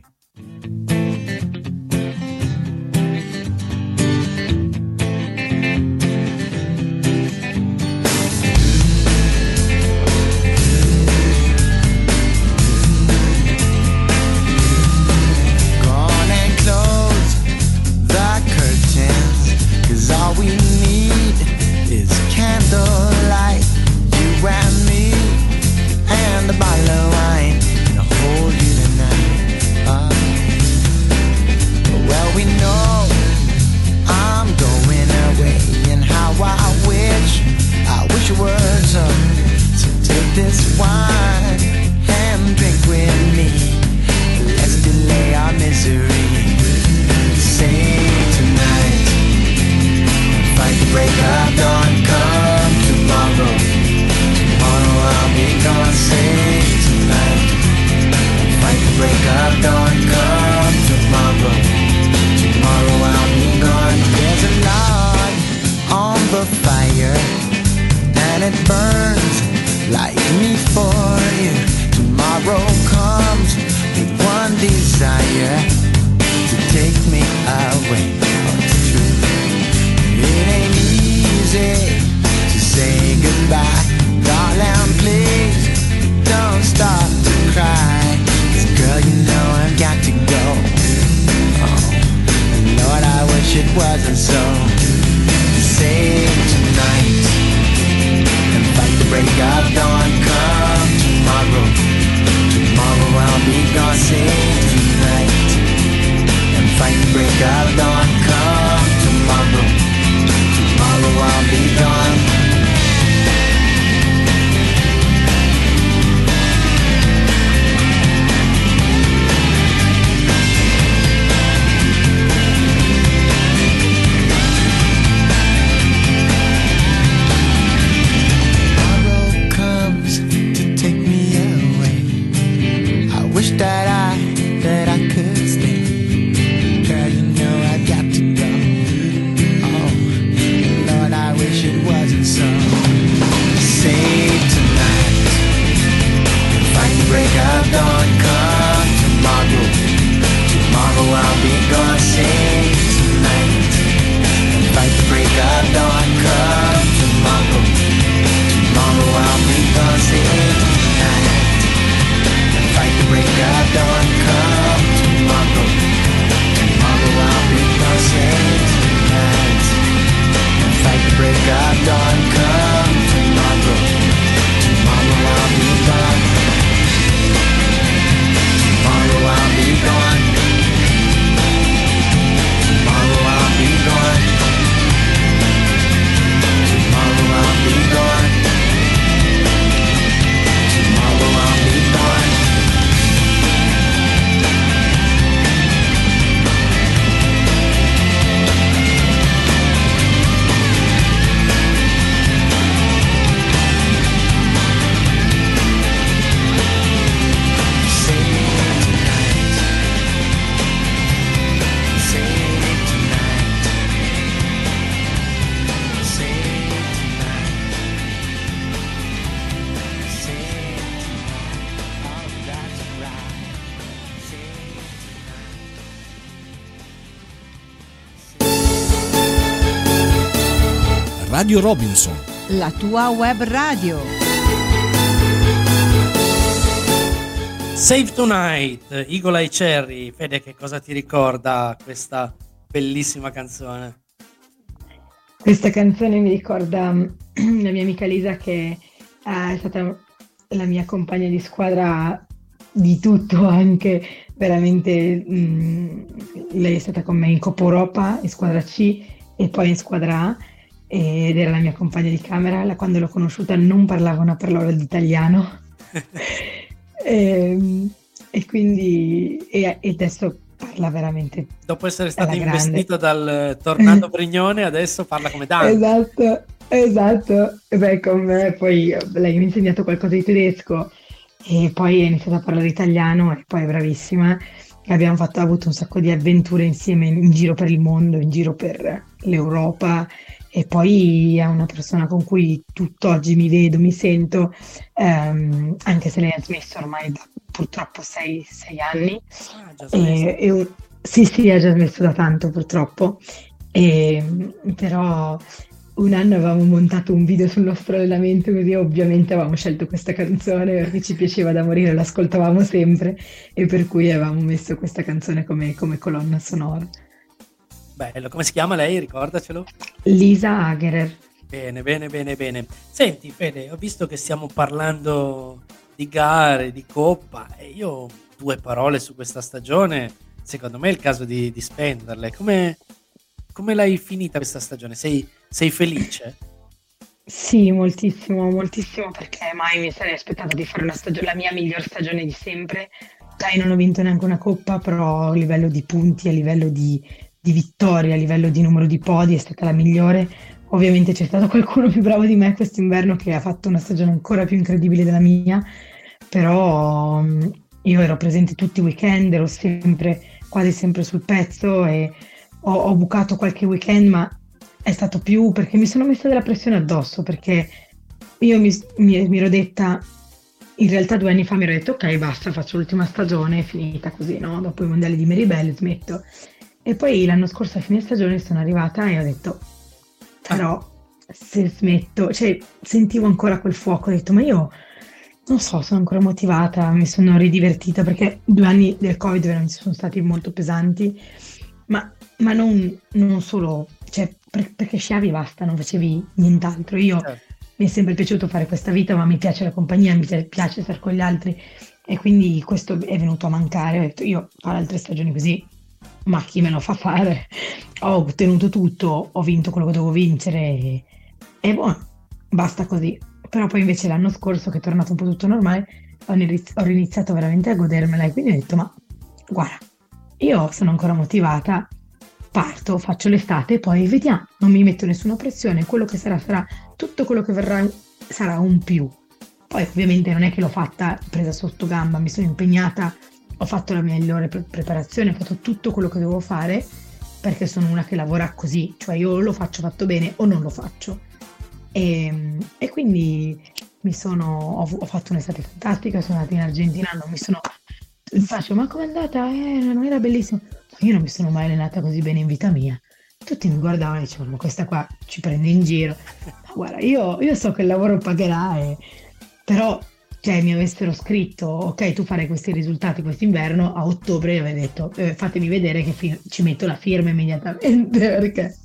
Speaker 10: Go on and close the curtains, 'cause all we need is candlelight, you and me, and a bottle of wine to hold you tonight. Ah. Well, we know I'm going away, and how I wish, I wish it were so. So take this wine and drink with me. Let's delay our misery. Say tonight, fight the break of dawn, come tomorrow. Tomorrow I'll be gone. Say tonight, fight the break of dawn, come tomorrow. Tomorrow I'll be gone. There's a log on the fire, and it burns like me for you. Tomorrow comes with one desire, to take me away. Oh, it's true. It ain't easy to say goodbye, darling, please don't stop to cry, 'cause girl, you know I've got to go. Oh, and Lord, I wish it wasn't so. Say tonight and fight the break of dawn, come tomorrow. Tomorrow I'll be gone. Say tonight and fight the break of dawn, come tomorrow. Tomorrow I'll be gone. Tomorrow comes to take me away. I wish that I
Speaker 3: Radio Robinson,
Speaker 13: la tua web radio.
Speaker 2: Save Tonight, Eagle Eye Cherry. Fede, che cosa ti ricorda questa bellissima canzone?
Speaker 6: Questa canzone mi ricorda la mia amica Lisa, che è stata la mia compagna di squadra di tutto, anche veramente mh, lei è stata con me in Coppa Europa, in squadra C e poi in squadra A, ed era la mia compagna di camera. La, quando l'ho conosciuta non parlava una parola di italiano e, e quindi e, e adesso parla veramente,
Speaker 2: dopo essere stata
Speaker 6: alla
Speaker 2: investita dal Tornado Brignone, adesso parla come Dante.
Speaker 6: Esatto, esatto. E beh, con me poi lei mi ha insegnato qualcosa di tedesco e poi ha iniziato a parlare italiano e poi è bravissima. E abbiamo fatto, avuto un sacco di avventure insieme in giro per il mondo, in giro per l'Europa, e poi è una persona con cui tutt'oggi mi vedo, mi sento, ehm, anche se lei ha smesso ormai da purtroppo sei, sei anni.
Speaker 2: Ah, già smesso.
Speaker 6: E, e, sì, sì, ha già smesso da tanto purtroppo, e, però un anno avevamo montato un video sul nostro allenamento, così ovviamente avevamo scelto questa canzone perché ci piaceva da morire, l'ascoltavamo sempre e per cui avevamo messo questa canzone come, come colonna sonora.
Speaker 2: Bello, come si chiama lei? Ricordacelo.
Speaker 6: Lisa Hagerer.
Speaker 2: Bene, bene, bene, bene. Senti Fede, ho visto che stiamo parlando di gare, di coppa, e io due parole su questa stagione, secondo me è il caso di, di spenderle. Come, come l'hai finita questa stagione? Sei, sei felice?
Speaker 6: Sì, moltissimo, moltissimo, perché mai mi sarei aspettata di fare una stagione, la mia miglior stagione di sempre. Dai, non ho vinto neanche una coppa, però a livello di punti, a livello di, di vittorie, a livello di numero di podi è stata la migliore. Ovviamente c'è stato qualcuno più bravo di me quest'inverno che ha fatto una stagione ancora più incredibile della mia, però um, io ero presente tutti i weekend, ero sempre, quasi sempre sul pezzo, e ho, ho bucato qualche weekend, ma è stato più perché mi sono messa della pressione addosso, perché io mi, mi, mi ero detta, in realtà due anni fa mi ero detto ok, basta, faccio l'ultima stagione, è finita così, no? Dopo i mondiali di Meribel smetto. E poi l'anno scorso a fine stagione sono arrivata e ho detto però se smetto, cioè sentivo ancora quel fuoco, ho detto ma io non so, sono ancora motivata, mi sono ridivertita, perché due anni del Covid veramente sono stati molto pesanti, ma, ma non, non solo, cioè per, perché sciavi basta, non facevi nient'altro. Io certo. Mi è sempre piaciuto fare questa vita, ma mi piace la compagnia, mi piace stare con gli altri, e quindi questo è venuto a mancare. Ho detto io fare altre stagioni così, ma chi me lo fa fare? Ho ottenuto tutto, ho vinto quello che dovevo vincere e, e buono, basta così. Però poi invece l'anno scorso, che è tornato un po' tutto normale, ho, iniz- ho iniziato veramente a godermela, e quindi ho detto ma guarda, io sono ancora motivata, parto, faccio l'estate e poi vediamo, non mi metto nessuna pressione, quello che sarà sarà, tutto quello che verrà sarà un più. Poi ovviamente non è che l'ho fatta presa sotto gamba, mi sono impegnata, ho fatto la mia migliore pre- preparazione, ho fatto tutto quello che dovevo fare, perché sono una che lavora così, cioè io lo faccio fatto bene o non lo faccio. E, e quindi mi sono, ho, ho fatto un'estate fantastica, sono andata in Argentina, non mi sono, faccio ma com'è andata? Eh, non era bellissimo? Io non mi sono mai allenata così bene in vita mia. Tutti mi guardavano e dicevano ma questa qua ci prende in giro. Ma guarda, io, io so che il lavoro pagherà, e, però cioè mi avessero scritto ok, tu farai questi risultati quest'inverno, a ottobre avrei detto eh, fatemi vedere che fi- ci metto la firma immediatamente, perché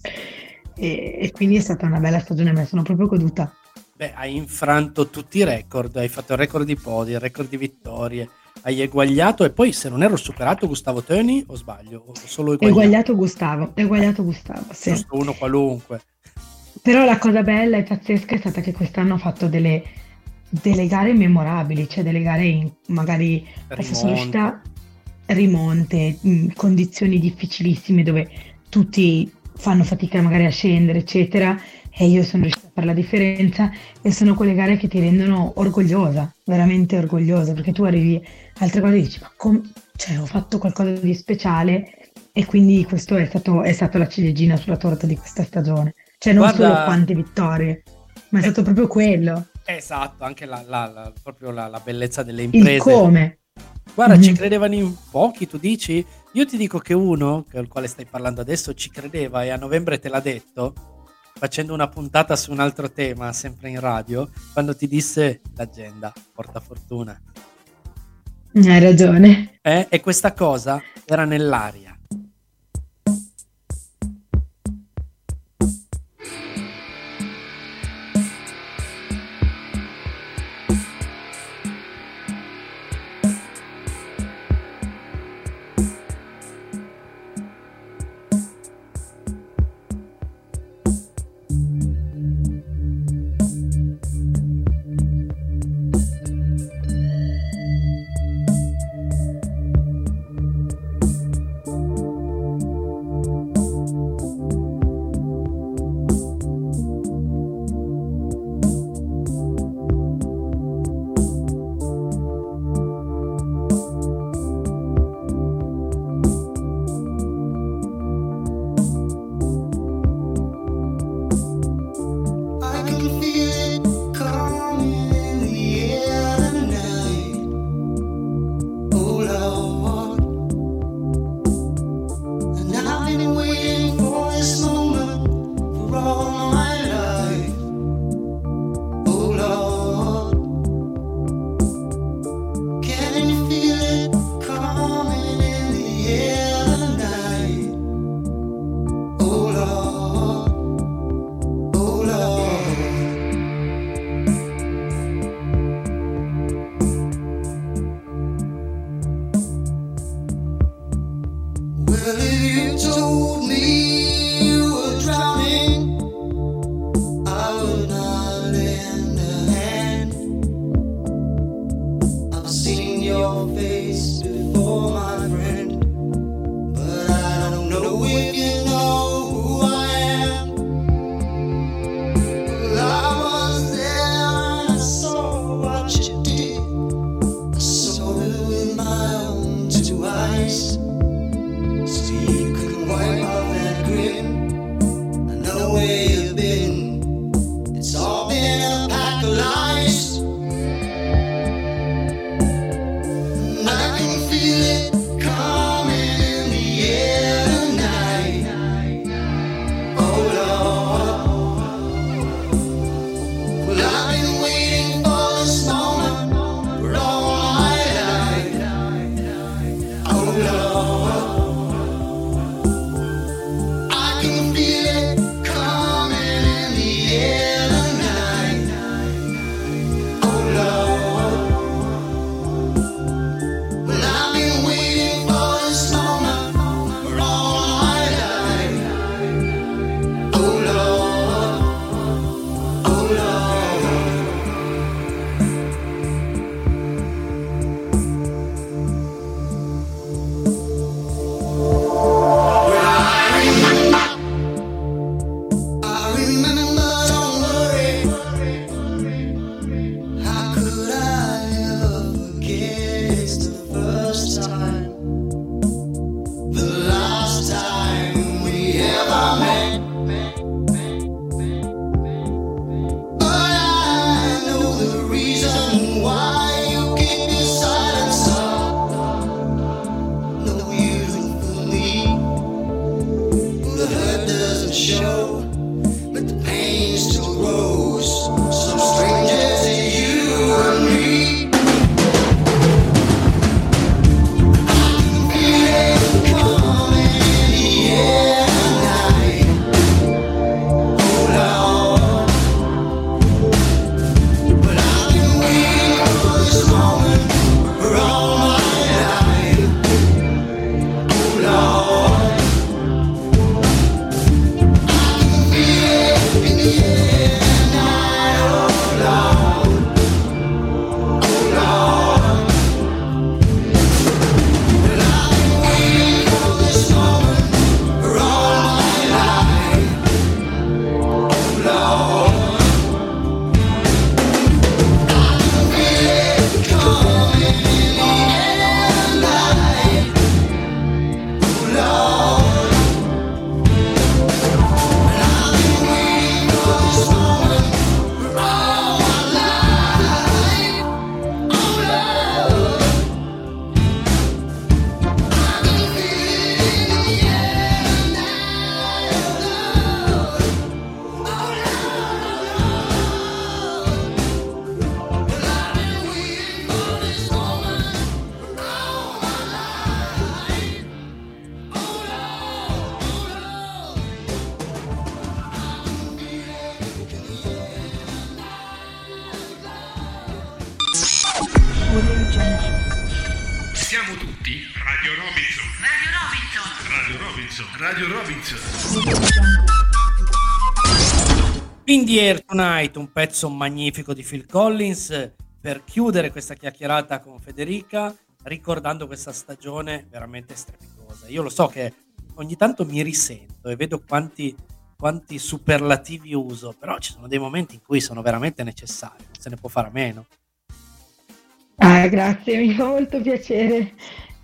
Speaker 6: e, e quindi è stata una bella stagione, me la sono proprio goduta.
Speaker 2: Beh, hai infranto tutti i record, hai fatto il record di podi, il record di vittorie, hai eguagliato, e poi se non ero superato Gustavo Töni, o sbaglio? O solo eguagliato?
Speaker 6: Eguagliato Gustavo, eguagliato Gustavo, sì.
Speaker 2: Giusto uno qualunque.
Speaker 6: Però la cosa bella e pazzesca è stata che quest'anno ho fatto delle, delle gare memorabili, cioè delle gare in, magari sono uscita rimonte, in condizioni difficilissime dove tutti fanno fatica magari a scendere, eccetera, e io sono riuscita a fare la differenza, e sono quelle gare che ti rendono orgogliosa, veramente orgogliosa, perché tu arrivi altre cose e dici ma com- cioè, ho fatto qualcosa di speciale, e quindi questo è stato, è stato la ciliegina sulla torta di questa stagione, cioè non
Speaker 2: Guarda,
Speaker 6: solo quante vittorie, ma è eh, stato proprio quello.
Speaker 2: Esatto, anche la, la, la, proprio la, la bellezza delle imprese.
Speaker 6: Il come.
Speaker 2: Guarda,
Speaker 6: mm-hmm.
Speaker 2: ci credevano in pochi, tu dici? Io ti dico che uno, con il quale stai parlando adesso, ci credeva, e a novembre te l'ha detto, facendo una puntata su un altro tema, sempre in radio, quando ti disse l'agenda porta fortuna.
Speaker 6: Hai ragione.
Speaker 2: Eh? E questa cosa era nell'aria.
Speaker 5: Robinson, Radio Robinson.
Speaker 2: In the Air Tonight, un pezzo magnifico di Phil Collins per chiudere questa chiacchierata con Federica, ricordando questa stagione veramente strepitosa. Io lo so che ogni tanto mi risento e vedo quanti, quanti superlativi uso, però ci sono dei momenti in cui sono veramente necessari, non se ne può fare a meno.
Speaker 6: Ah, grazie, mi fa molto piacere.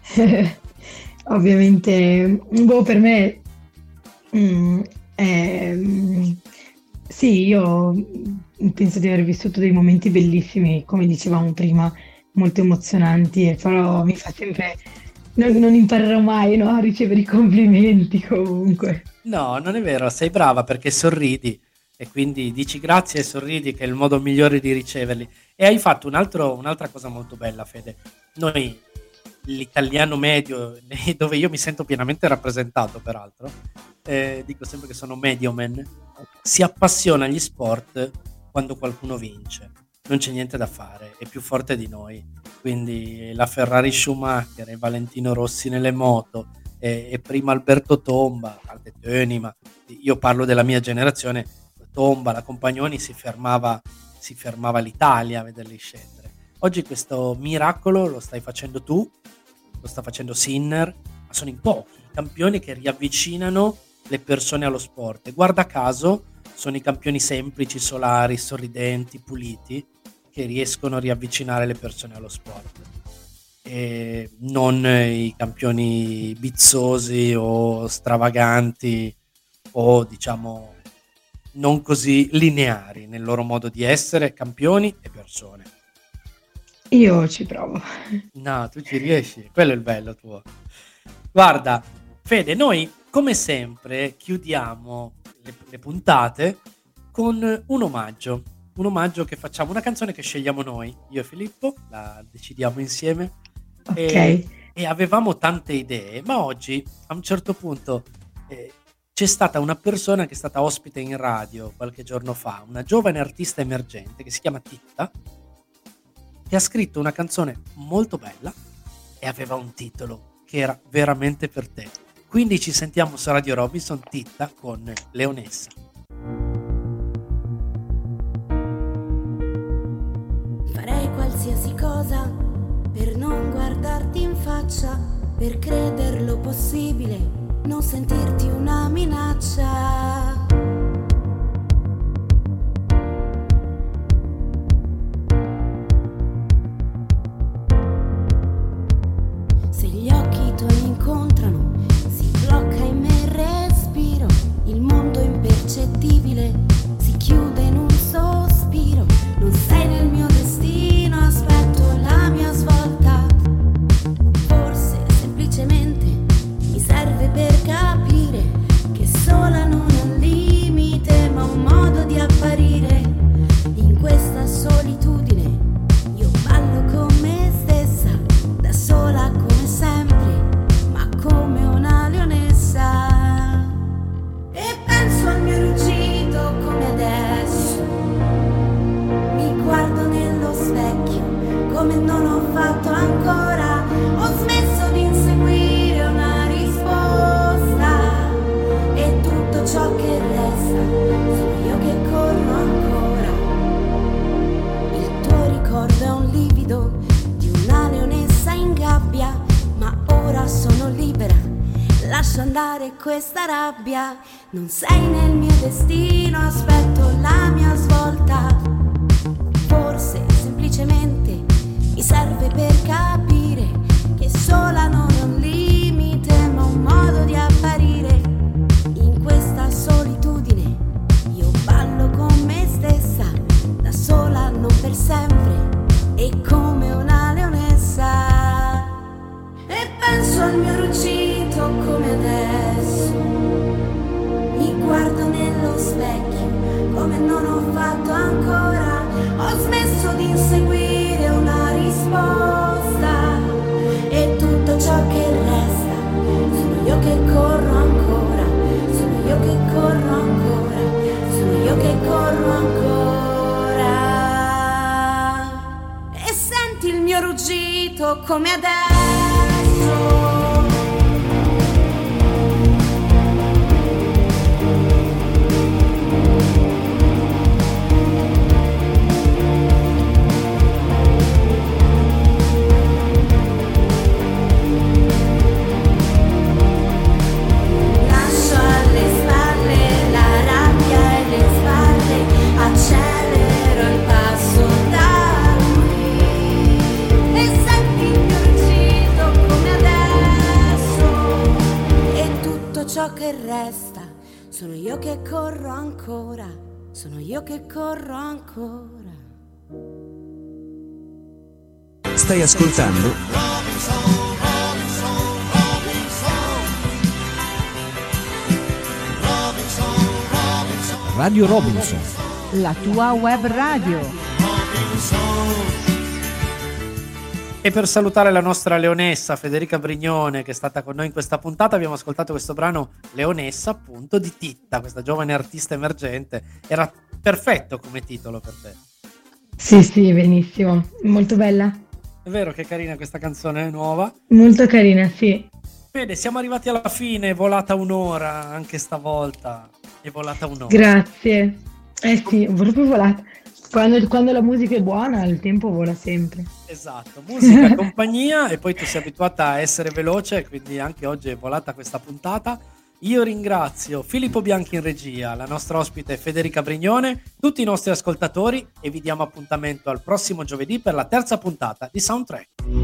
Speaker 6: Ovviamente, boh, per me mm, eh, sì, io penso di aver vissuto dei momenti bellissimi, come dicevamo prima, molto emozionanti, però mi fa sempre, non, non imparerò mai, no, a ricevere i complimenti comunque.
Speaker 2: No, non è vero, sei brava perché sorridi e quindi dici grazie e sorridi, che è il modo migliore di riceverli. E hai fatto un altro, un'altra cosa molto bella, Fede. Noi, l'italiano medio, dove io mi sento pienamente rappresentato peraltro, eh, dico sempre che sono medioman, si appassiona agli sport quando qualcuno vince, non c'è niente da fare, è più forte di noi, quindi la Ferrari Schumacher e Valentino Rossi nelle moto e, e prima Alberto Tomba, Alde Töni, ma io parlo della mia generazione, Tomba, la Compagnoni, si fermava, si fermava l'Italia a vederli scendere. Oggi questo miracolo lo stai facendo tu, lo sta facendo Sinner, ma sono in pochi i campioni che riavvicinano le persone allo sport, e guarda caso sono i campioni semplici, solari, sorridenti, puliti, che riescono a riavvicinare le persone allo sport, e non i campioni bizzosi o stravaganti o diciamo non così lineari nel loro modo di essere, campioni e persone.
Speaker 6: Io ci provo.
Speaker 2: No, tu ci riesci, quello è il bello tuo. Guarda, Fede, noi come sempre chiudiamo le, le puntate con un omaggio, un omaggio che facciamo, una canzone che scegliamo noi, io e Filippo, la decidiamo insieme.
Speaker 6: Ok.
Speaker 2: E, e avevamo tante idee, ma oggi a un certo punto eh, c'è stata una persona che è stata ospite in radio qualche giorno fa, una giovane artista emergente che si chiama Titta, che ha scritto una canzone molto bella e aveva un titolo che era veramente per te. Quindi ci sentiamo su Radio Robinson, Titta con Leonessa.
Speaker 14: Farei qualsiasi cosa per non guardarti in faccia, per crederlo possibile, non sentirti una minaccia. Se gli occhi tuoi incontrano, si blocca in me il respiro, il mondo impercettibile si chiude in un sospiro. Non sei nel mio destino, aspetto la mia svolta. Forse semplicemente mi serve per capire che sola non è un limite, ma un modo di apparire. In questa solitudine io ballo con me stessa, da sola come sempre, ma come una leonessa. E penso al mio ruggito come adesso, mi guardo nello specchio come non ho fatto ancora. Ho smesso di inseguire una risposta, e tutto ciò che resta sono io che corro ancora. Il tuo ricordo è un livido di una leonessa in gabbia, ma ora sono libera, lascio andare questa rabbia. Non sei nel mio destino, aspetto la mia svolta. Forse semplicemente mi serve per capire che sola non è un limite, ma un modo di apparire. In questa solitudine io ballo con me stessa, da sola non per sempre, e come una leonessa. E penso al mio ruggito come adesso, mi guardo nello specchio come non ho fatto ancora. Ho smesso di inseguire una risposta, e tutto ciò che resta sono io che corro ancora, sono io che corro ancora, sono io che corro ancora. E senti il mio ruggito come adesso. testa, sono io che corro ancora, sono io che corro ancora.
Speaker 15: Stai ascoltando
Speaker 3: Radio Robinson,
Speaker 13: la tua web radio.
Speaker 2: E per salutare la nostra leonessa Federica Brignone, che è stata con noi in questa puntata, abbiamo ascoltato questo brano Leonessa, appunto, di Titta, questa giovane artista emergente. Era perfetto come titolo per te.
Speaker 6: Sì, sì, benissimo, molto bella.
Speaker 2: È vero che è carina questa canzone nuova?
Speaker 6: Molto carina, sì.
Speaker 2: Bene, siamo arrivati alla fine, è volata un'ora anche stavolta. È volata un'ora.
Speaker 6: Grazie. Eh sì, proprio volata. Quando, quando la musica è buona, il tempo vola sempre.
Speaker 2: Esatto, musica, compagnia, e poi tu sei abituata a essere veloce, quindi anche oggi è volata questa puntata. Io ringrazio Filippo Bianchi in regia, la nostra ospite Federica Brignone, tutti i nostri ascoltatori, e vi diamo appuntamento al prossimo giovedì per la terza puntata di Soundtrack.